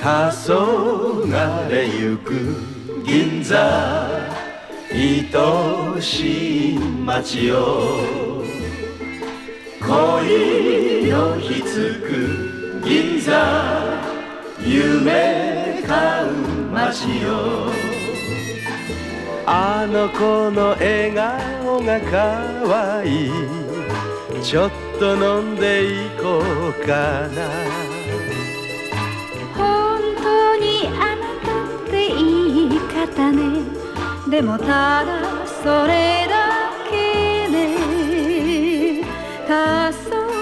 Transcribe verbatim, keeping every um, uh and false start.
黄昏ゆく銀座愛しい街よ恋のひつく銀座夢買う街よあの子の笑顔がかわいいちょっと飲んでいこうかな本当にあなたっていい方ねでもただそれだけね黄昏